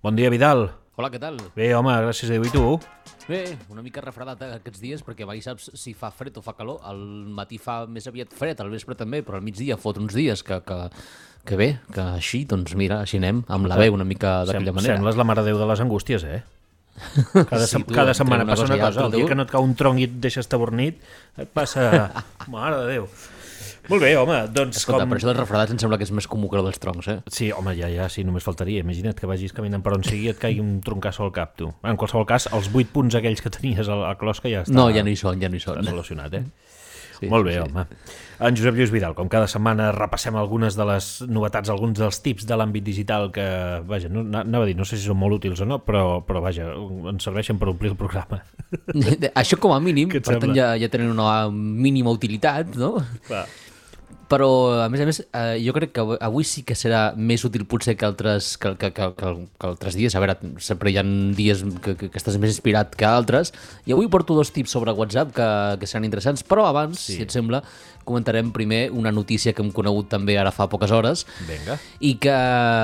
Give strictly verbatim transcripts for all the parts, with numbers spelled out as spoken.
Bon dia, Vidal. Hola, què tal? Bé, home, gràcies a Déu. I tu? Bé, una mica refredat aquests dies perquè mai saps si fa fred o fa calor. Al matí fa més aviat fred, al vespre també, però al migdia fot uns dies que, que, que bé, que així, doncs mira, així anem, amb la veu una mica d'aquella Sem manera. Sembles la mare Déu de les angústies, eh? Cada, Sí, sí, tu, cada entre setmana una passa cosa una i cosa. altra, El dia tu. que no et cau un tronc i et deixes tabornit, et passa... Mare de Déu. Molt bé, home, doncs Escolta, com... per això dels refredats em sembla que és més comú que el dels troncs, eh? Sí, home, ja, ja, sí, només faltaria. Imagina't que vagis caminant per on sigui i et caigui un troncasso al cap, tu. En qualsevol cas, els vuit punts aquells que tenies a la closca ja està... No, ja no hi són, ja no hi són. Està solucionat, eh? Sí, Molt bé, sí. home. En Josep Lluís Vidal, com cada setmana repassem algunes de les novetats, alguns dels tips de l'àmbit digital que, vaja, no, anava a dir, no sé si són molt útils o no, però, però vaja, ens serveixen per omplir el programa. Això com a mínim, Què et per tant sembla? ja, ja tenen una mínima utilitat, no? Va. Però, a més a més, eh, jo crec que avui sí que serà més útil potser que altres, que, que, que, que, que altres dies. A veure, sempre hi ha dies que, que, que estàs més inspirat que altres. I avui porto dos tips sobre WhatsApp que, que seran interessants, però abans, Sí. si et sembla, comentarem primer una notícia que hem conegut també ara fa poques hores Vinga. i que,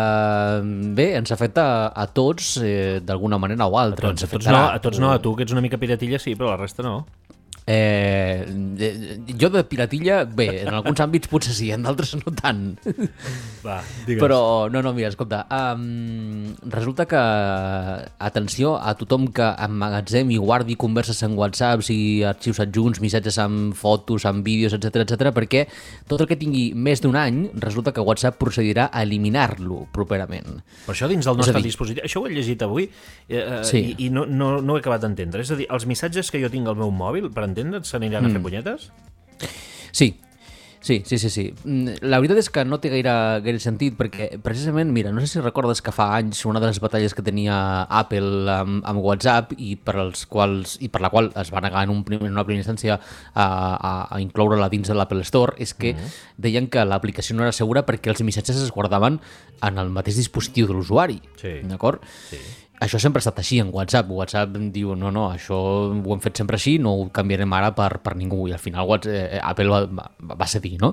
bé, ens afecta a tots eh, d'alguna manera o altra. Doncs a Ens tots no, afectarà. a tots no, a tu que ets una mica piratilla sí, però la resta no. Eh, eh, jo de piratilla, bé, en alguns àmbits potser sí, en d'altres no tant. Va, digues. Però, no, no, mira, escolta, um, resulta que, atenció a tothom que emmagatzem i guardi converses en WhatsApp, sigui arxius adjunts, missatges amb fotos, amb vídeos, etcètera, etcètera, perquè tot el que tingui més d'un any, resulta que WhatsApp procedirà a eliminar-lo properament. Per això dins del És a nostre dir- dispositiu, això ho he llegit avui eh, eh, Sí. i, i no, no, no ho he acabat d'entendre. És a dir, els missatges que jo tinc al meu mòbil, per entendre't, s'aniran a fer punyetes? Sí, sí, sí, sí, sí. Mm, La veritat és que no té gaire, gaire sentit perquè precisament, mira, no sé si recordes que fa anys una de les batalles que tenia Apple amb, amb WhatsApp i per, als quals, i per la qual es va negar en, un, prim- en una primera instància a, a, a incloure-la dins de l'Apple Store és que deien que l'aplicació no era segura perquè els missatges es guardaven en el mateix dispositiu de l'usuari. Sí. D'acord? Sí. Això sempre ha estat així en WhatsApp. WhatsApp diu, no, no, això ho hem fet sempre així, no ho canviarem ara per, per ningú. I al final WhatsApp, eh, Apple va, va, va cedir, no?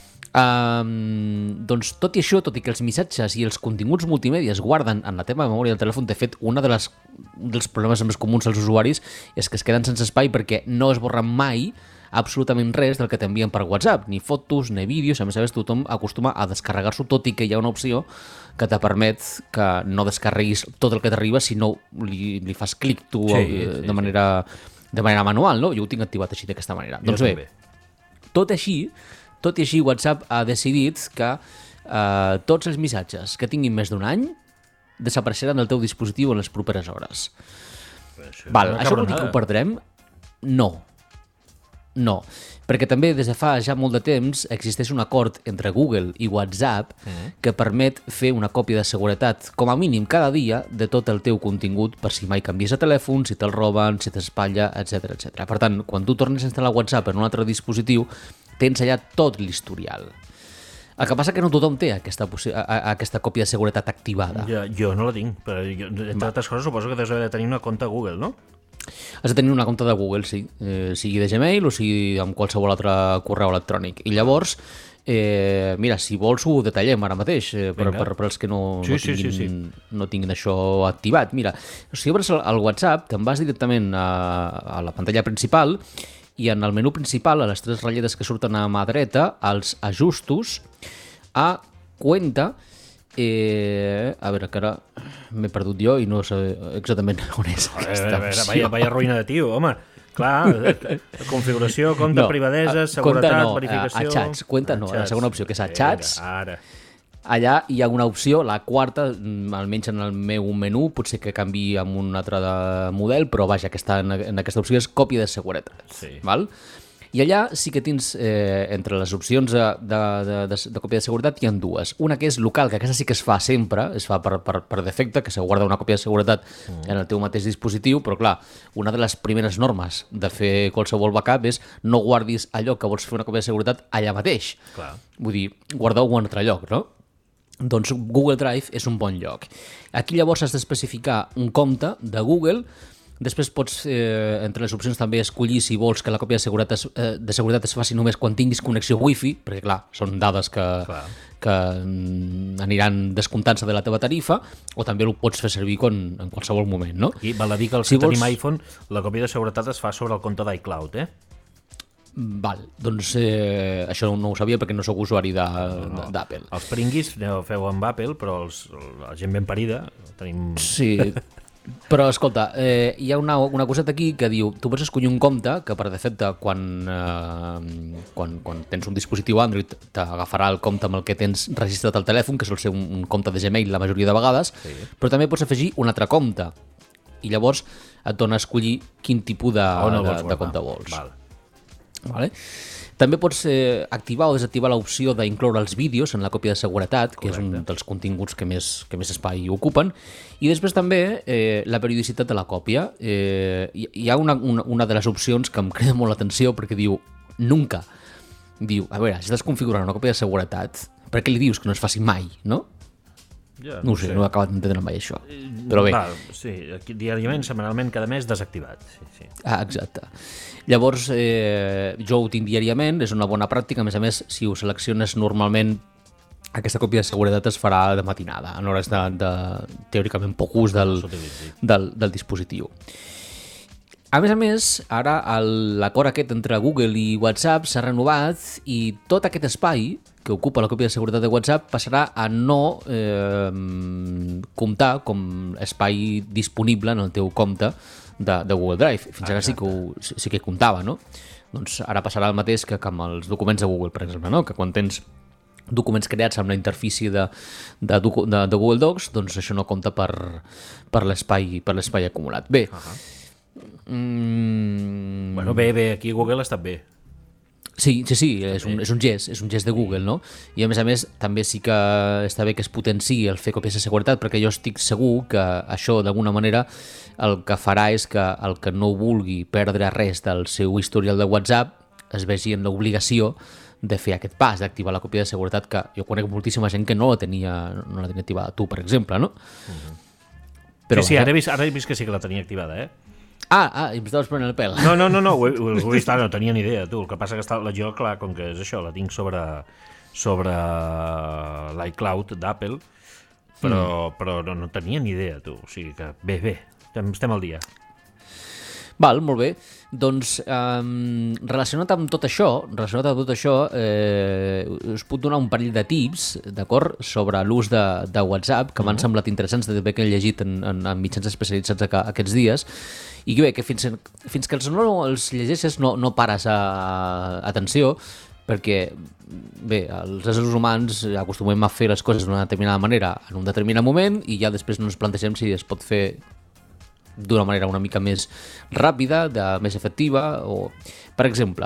Um, doncs tot i això, tot i que els missatges i els continguts multimèdia es guarden en la teva memòria del telèfon, de fet, un de les, un dels problemes més comuns als usuaris és que es queden sense espai perquè no es borren mai absolutament res del que t'envien per WhatsApp, ni fotos, ni vídeos. A més a més, tothom acostuma a descarregar-s'ho, tot i que hi ha una opció que te permet que no descarreguis tot el que t'arriba, sinó li, li fas clic tu Sí, eh, sí, de, manera, de manera manual, no? Jo ho tinc activat així d'aquesta manera. Jo Doncs bé, també. tot així, tot i així, WhatsApp ha decidit que eh, tots els missatges que tinguin més d'un any desapareixeran del teu dispositiu en les properes hores. Això és Val, una això vol dir que cabronada. ho perdrem? No. No, perquè també des de fa ja molt de temps existeix un acord entre Google i WhatsApp que permet fer una còpia de seguretat, com a mínim cada dia, de tot el teu contingut per si mai canvies de telèfon, si te'l roben, si t'espatlla, etcètera, etcètera. Per tant, quan tu tornes a instal·lar WhatsApp en un altre dispositiu, tens allà tot l'historial. El que passa que no tothom té aquesta, possi- a- a- aquesta còpia de seguretat activada. Ja, jo no la tinc, però jo, entre altres coses suposo que deus haver de tenir una compte a Google, no? Has de tenir una compte de Google, sí, eh, sigui de Gmail o sigui amb qualsevol altre correu electrònic. I llavors, eh, mira, si vols ho detallem ara mateix, eh, per, Vinga. per, per als que no, Sí, no, sí, tinguin, sí, sí. no tinguin això activat. Mira, si obres el, el WhatsApp, te'n vas directament a, a la pantalla principal i en el menú principal, a les tres ratlletes que surten a mà dreta, als ajustos, a Cuenta. Eh, a veure, que ara m'he perdut jo i no sé exactament on és A veure, aquesta a veure, opció. vaya, vaya ruïna de tio, home. Clar, eh, configuració, compte, No, privadesa, a- seguretat, compte no, verificació... a- a xats, compte no, la segona opció, que és a Vinga, xats. Ara, Allà hi ha una opció, la quarta, mm, almenys en el meu menú, potser que canvi amb un altre de model, però vaja, que està en, en aquesta opció és còpia de seguretat. Sí. Val? I allà sí que tens, eh, entre les opcions de, de, de, de, de còpia de seguretat, hi ha dues. Una que és local, que aquesta sí que es fa sempre, es fa per, per, per defecte, que se guarda una còpia de seguretat mm. en el teu mateix dispositiu, però clar, una de les primeres normes de fer qualsevol backup és no guardis allò que vols fer una còpia de seguretat allà mateix. clar. Vull dir, guardeu-ho en un altre lloc, no? Doncs Google Drive és un bon lloc. Aquí llavors has d'especificar un compte de Google Després pots, eh, entre les opcions, també escollir si vols que la còpia de seguretat es, eh, de seguretat es faci només quan tinguis connexió wifi, perquè, clar, són dades que, que aniran descomptant-se de la teva tarifa, o també ho pots fer servir con, en qualsevol moment, no? I val a dir que els si que vols... tenim iPhone, la còpia de seguretat es fa sobre el compte d'iCloud, eh? Val, doncs eh, això no ho sabia perquè no sóc usuari d'Apple. No, no. Els pringuis ho feu amb Apple, però els, la gent ben parida tenim... Sí, però escolta, eh, hi ha una, una coseta aquí que diu, tu pots escollir un compte que per defecte quan, eh, quan, quan tens un dispositiu Android t'agafarà el compte amb el que tens registrat al telèfon, que sol ser un, un compte de Gmail la majoria de vegades, sí. Però també pots afegir un altre compte i llavors et dona a escollir quin tipus de, de, de compte vols. Val. Vale. També pots eh, activar o desactivar l'opció d'incloure els vídeos en la còpia de seguretat, que Correcte. És un dels continguts que més, que més espai ocupen, i després també eh, la periodicitat de la còpia. Eh, hi, hi ha una, una, una de les opcions que em crida molt l'atenció perquè diu nunca. Diu, a veure, si estàs configurant una còpia de seguretat, per què li dius que no es faci mai, no? Ja, no, no ho sé, sé, no he acabat d'entendre mai això. Però bé. Val, sí, aquí, diàriament, setmanalment, cada mes, desactivat. Sí, sí. Ah, exacte. Llavors, eh, jo ho tinc diàriament, és una bona pràctica. A més a més, si ho selecciones normalment, aquesta còpia de seguretat es farà de matinada, en hores de, de teòricament poc ús del, del, del dispositiu. A més a més, ara l'acord aquest entre Google i WhatsApp s'ha renovat i tot aquest espai que ocupa la còpia de seguretat de WhatsApp passarà a no eh, comptar com espai disponible en el teu compte de, de Google Drive. Fins ara sí que, ho, sí que comptava, no? Doncs ara passarà el mateix que, que amb els documents de Google, per exemple, no? Que quan tens documents creats amb la interfície de, de, de, de Google Docs, doncs això no compta per, per l'espai per l'espai acumulat. Bé. Uh -huh. mm... Bueno, bé, bé, aquí Google ha estat bé. Sí, sí, sí, és un, és un gest, és un gest de Google, no? I a més a més també sí que està bé que es potenciï el fer còpies de seguretat, perquè jo estic segur que això d'alguna manera el que farà és que el que no vulgui perdre res del seu historial de WhatsApp es vegi en l'obligació de fer aquest pas, d'activar la còpia de seguretat, que jo conec moltíssima gent que no la tenia, no la tenia activada, tu per exemple, no? Uh-huh. Però, sí, sí, ara he, vist, ara he vist que sí que la tenia activada, eh? Ah, ah, i em estaves prenent el pèl. No, no, no, no ho, he, ho he vist ara, no tenia ni idea, tu. El que passa que està, la jo, clar, com que és això, la tinc sobre, sobre l'iCloud d'Apple, però, mm. però no, no tenia ni idea, tu. O sigui que, bé, bé, estem, estem al dia. Val, molt bé. Doncs, um, relacionat amb tot això, relacionat amb tot això, eh, us puc donar un parell de tips, d'acord, sobre l'ús de, de WhatsApp, que m'han uh-huh. semblat interessants de bé que he llegit en, en, en mitjans especialitzats aquests dies, i bé, que fins, fins que els no els llegeixes no, no pares a, a atenció, perquè, bé, els éssers humans acostumem a fer les coses d'una determinada manera en un determinat moment i ja després no ens plantegem si es pot fer d'una manera una mica més ràpida, de, més efectiva, o... Per exemple,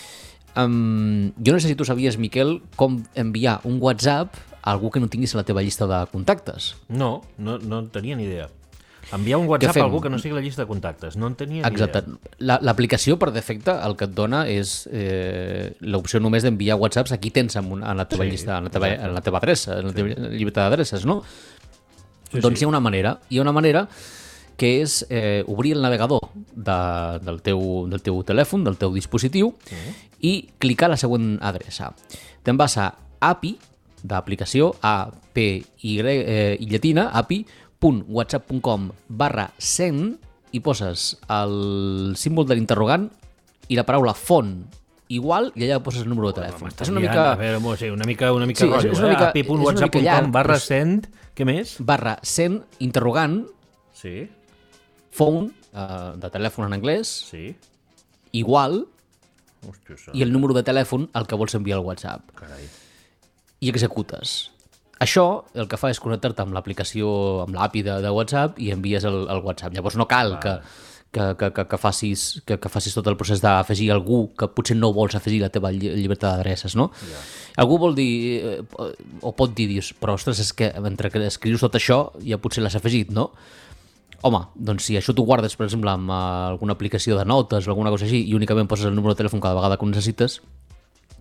um, jo no sé si tu sabies, Miquel, com enviar un WhatsApp a algú que no tinguis a la teva llista de contactes. No, no, no en tenia ni idea. Enviar un WhatsApp a algú que no sigui a la llista de contactes, no en tenia ni Exacte. idea. L'aplicació, per defecte, el que et dona és eh, l'opció només d'enviar WhatsApps a qui tens en, una, en la teva sí, llista, en la teva, en la teva adreça, en la teva sí. llibreta d'adreces, no? Sí, doncs sí. hi ha una manera, hi ha una manera que és eh, obrir el navegador de, del, teu, del teu telèfon, del teu dispositiu, uh-huh. i clicar la següent adreça. Te'n vas a A P I, d'aplicació, A P I, eh, i llatina, api.whatsapp.com barra send, i poses el símbol de l'interrogant i la paraula font igual, i allà poses el número de telèfon. Bueno, és una mica... A veure, sí, una mica, una mica sí, rotllo, és una mica, eh? api.whatsapp.com barra send, què més? Barra send, interrogant, sí. phone, uh, de telèfon en anglès, sí. igual, Hòstia, i el número de telèfon al que vols enviar al WhatsApp. Carai. I executes. Això el que fa és connectar-te amb l'aplicació, amb l'A P I de, de WhatsApp i envies el, el WhatsApp. Llavors no cal que, que, que, que, que, facis, que, que facis tot el procés d'afegir algú que potser no vols afegir la teva llibreta d'adreces, no? Yeah. Algú vol dir, o pot dir, dius, però ostres, és que mentre que escrius tot això ja potser l'has afegit, no? Home, doncs si això t'ho guardes, per exemple, amb alguna aplicació de notes o alguna cosa així i únicament poses el número de telèfon cada vegada que ho necessites,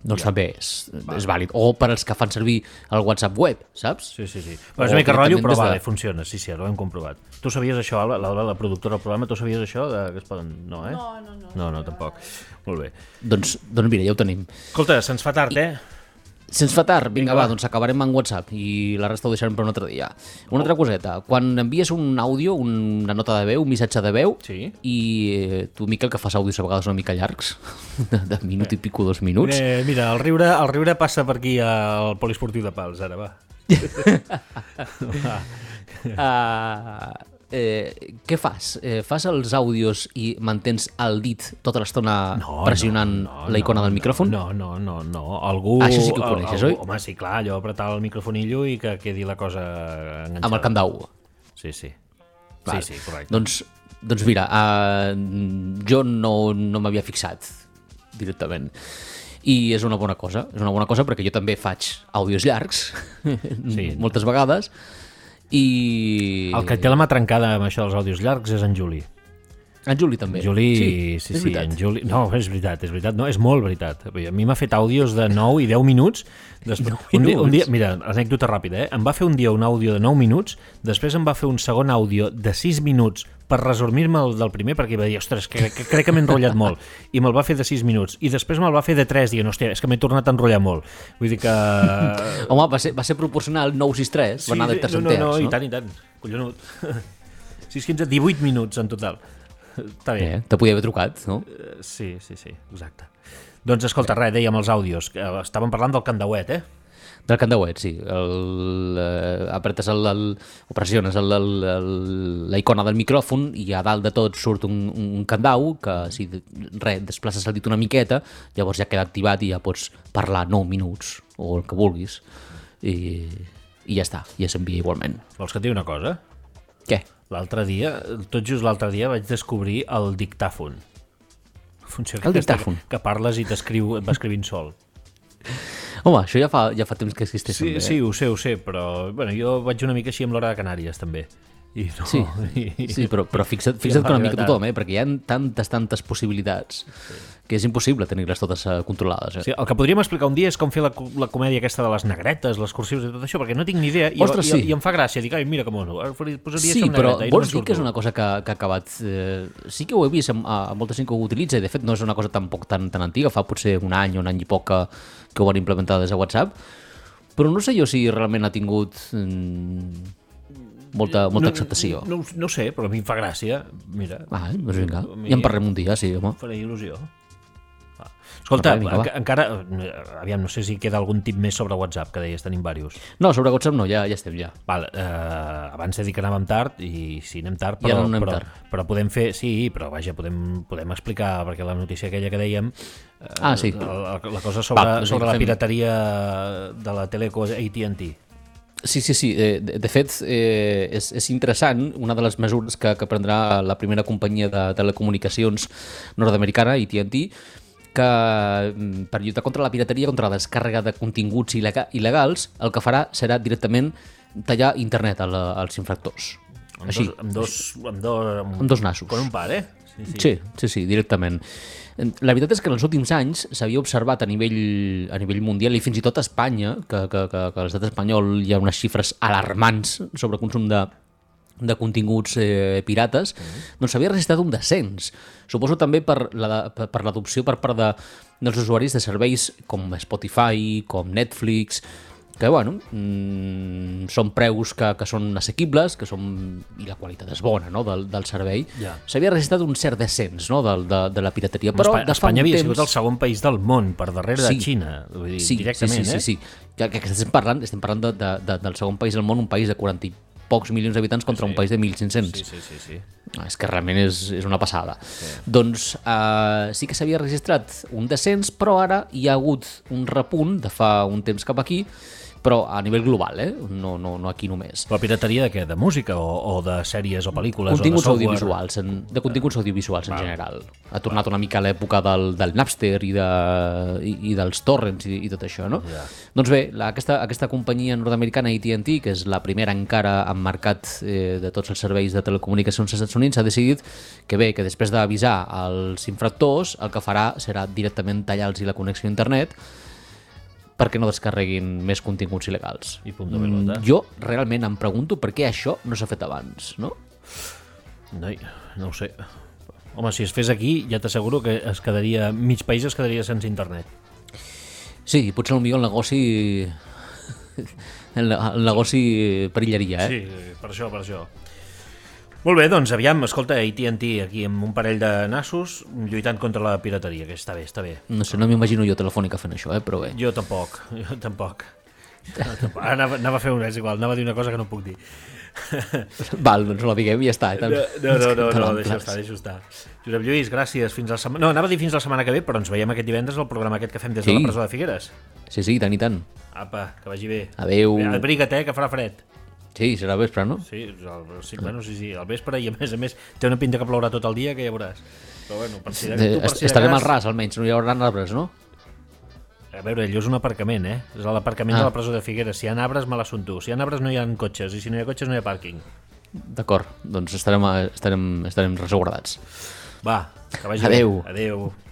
doncs ja. també és, és vàlid. O per als que fan servir el WhatsApp web, saps? Sí, sí, sí. Però és una mica rotllo, però vale, de... funciona. Sí, sí, ho hem comprovat. Tu sabies això, la, la, la productora del programa, tu sabies això? De... Que es poden... No, eh? No, no, no. No, no, tampoc. Molt bé. Doncs, doncs mira, ja ho tenim. Escolta, se'ns fa tard, eh? Se'ns fa tard, vinga, vinga va, va, doncs acabarem en WhatsApp i la resta ho deixarem per un altre dia. Una altra coseta, quan envies un àudio, una nota de veu, un missatge de veu, sí. i tu, Miquel, que fas àudios a vegades una mica llargs, de, de minut eh. i pico, dos minuts... Eh, mira, el riure, el riure passa per aquí al poliesportiu de Pals, ara, va. uh, eh, què fas? Eh, fas els àudios i mantens el dit tota l'estona no, pressionant no, no, la icona no, del micròfon? No, no, no, no. Algú... Ah, això sí que ho coneixes, algú, oi? Home, sí, clar, allò apretar el microfonillo i que quedi la cosa enganxada. Amb el candau. Sí, sí. Val. Sí, sí, correcte. Doncs, doncs mira, uh, jo no, no m'havia fixat directament. I és una bona cosa, és una bona cosa perquè jo també faig àudios llargs, sí. moltes vegades, i... El que té la mà trencada amb això dels àudios llargs és en Juli. En Juli també. Juli, sí, sí, sí en Juli... No, és veritat, és veritat, no, és molt veritat. A mi m'ha fet àudios de nou i deu minuts. Després, un, dia, un dia, mira, anècdota ràpida, eh? Em va fer un dia un àudio de nou minuts, després em va fer un segon àudio de sis minuts per resumir-me el del primer, perquè va dir, ostres, que, que crec que m'he enrotllat molt, i me'l va fer de sis minuts, i després me'l va fer de tres, dient, hòstia, és que m'he tornat a enrotllar molt. Vull dir que... Home, va ser, va ser proporcional nou sis tres, sí, va anar de terç en terç, no, no, no? i tant, i tant, collonut. sis quinze, divuit minuts en total. Està bé. Eh, te podia haver trucat, no? Uh, sí, sí, sí, exacte. Doncs escolta, res, dèiem els àudios, que estàvem parlant del candauet, eh? Del candauet, sí. El, eh, apretes el, el, o pressiones el, el, el, la icona del micròfon i a dalt de tot surt un, un candau que si res, desplaces el dit una miqueta, llavors ja queda activat i ja pots parlar nou minuts o el que vulguis i, i ja està, i ja s'envia igualment. Vols que et digui una cosa? Què? L'altre dia, tot just l'altre dia vaig descobrir el dictàfon. Funció el dictàfon? Que, que parles i t'escriu, et va escrivint sol. Home, això ja fa, ja fa temps que existeix. Sí, també, sí, eh? ho sé, ho sé, però bueno, jo vaig una mica així amb l'hora de Canàries, també. I no, sí, i, sí, però, però fixa't, fixa't que una mica tothom, eh? Perquè hi ha tantes, tantes possibilitats sí. que és impossible tenir-les totes controlades. Eh? Sí, el que podríem explicar un dia és com fer la, la comèdia aquesta de les negretes, les cursius i tot això, perquè no tinc ni idea i, Ostres, i, sí. i em fa gràcia. Dic, ai, mira que mono, posaria sí, això amb però negreta. vols no dir que és una cosa que, que ha acabat... Eh, sí que ho he vist amb, amb molta gent que ho utilitza i de fet no és una cosa tampoc tan, tan antiga, fa potser un any o un any i poc que, que ho van implementar des de WhatsApp, però no sé jo si realment ha tingut mm, molta, molta no, acceptació. No, no, no sé, però a mi em fa gràcia. Mira, ah, doncs vinga, ja en parlem un dia, sí, home. Em faré il·lusió. Ah. Escolta, vinga, enca encara, aviam, no sé si queda algun tip més sobre WhatsApp, que deies, tenim diversos. No, sobre WhatsApp no, ja, ja estem, ja. Val, eh, abans he dit que anàvem tard, i sí, anem tard, però, ja no anem però, tard. però podem fer, sí, però vaja, podem, podem explicar, perquè la notícia aquella que dèiem, eh, ah, sí. la, la cosa sobre, Va, sobre la fem... pirateria de la teleco A T and T. Sí, sí, sí. De, de fet, eh, és, és interessant una de les mesures que, que prendrà la primera companyia de telecomunicacions nord-americana, A T and T, que per lluitar contra la pirateria, contra la descàrrega de continguts il·legals, el que farà serà directament tallar internet als infractors. Amb Així. Dos, amb, dos, amb, dos, amb, amb dos nassos. Con un par, eh? Sí, sí, sí, sí, sí, directament. La veritat és que en els últims anys s'havia observat a nivell, a nivell mundial i fins i tot a Espanya, que, que, que, que a l'estat espanyol hi ha unes xifres alarmants sobre consum de, de continguts eh, pirates, mm. doncs s'havia registrat un descens. Suposo també per l'adopció per, per part de, dels usuaris de serveis com Spotify, com Netflix, que bueno, mmm, són preus que, que són assequibles, que són, i la qualitat és bona, no?, del, del servei. Yeah. S'havia registrat un cert descens, no?, de, de, de la pirateria. Però Espanya, Espanya havia temps... sigut el segon país del món, per darrere sí. de Xina, vull dir, sí, directament, sí, sí, eh? Sí, sí, que, que estem parlant, estem parlant de, de, de, del segon país del món, un país de quaranta i pocs milions d'habitants contra sí. un país de mil cinc-cents. Sí, sí, sí, sí. És que realment és, és una passada. Sí. Doncs eh, sí que s'havia registrat un descens, però ara hi ha hagut un repunt de fa un temps cap aquí, però a nivell global, eh? no, no, no aquí només. La pirateria de què? De música o, o de sèries o pel·lícules? Continguts o de audiovisuals, en, de continguts audiovisuals en Val. general. Ha tornat una mica a l'època del, del Napster i, de, i, i dels torrents i, i tot això, no? Ja. Doncs bé, la, aquesta, aquesta companyia nord-americana A T and T, que és la primera encara en mercat eh, de tots els serveis de telecomunicacions als Estats Units, ha decidit que bé, que després d'avisar els infractors, el que farà serà directament tallar-los la connexió a internet perquè no descarreguin més continguts il·legals. I punt de pelota. Jo realment em pregunto per què això no s'ha fet abans, no? No, no ho sé. Home, si es fes aquí, ja t'asseguro que es quedaria, mig país es quedaria sense internet. Sí, potser potser el negoci... el, el negoci perillaria, eh? Sí, per això, per això. Molt bé, doncs aviam, escolta, A T and T aquí amb un parell de nassos lluitant contra la pirateria, que està bé, està bé. No sé, no m'imagino jo Telefònica fent això, eh? Però bé. Jo tampoc, jo tampoc. No, tampoc. Anava, anava a fer una, és igual, anava a dir una cosa que no puc dir. Val, doncs la diguem i ja està. No, no, no, no, no deixa estar, deixa estar. Josep Lluís, gràcies, fins la setmana... No, anava a dir fins la setmana que ve, però ens veiem aquest divendres al programa aquest que fem des de Sí. la presó de Figueres. Sí, sí, i tant i tant. Apa, que vagi bé. Adéu. Abriga't, eh, que farà fred. Sí, serà vespre, no? Sí, el, sí, bueno, sí, sí, al vespre i a més a més té una pinta que plourà tot el dia que ja veuràs. Però bueno, per si de, tu, per si de Estarem cas... al ras, almenys, no hi haurà arbres, no? A veure, allò és un aparcament, eh? És l'aparcament Ah. de la presó de Figueres. Si hi ha arbres, me l'assumpto. Si hi ha arbres, no hi ha cotxes. I si no hi ha cotxes, no hi ha pàrquing. D'acord, doncs estarem, estarem, estarem resguardats. Va, que vagi Adéu. bé. Adéu.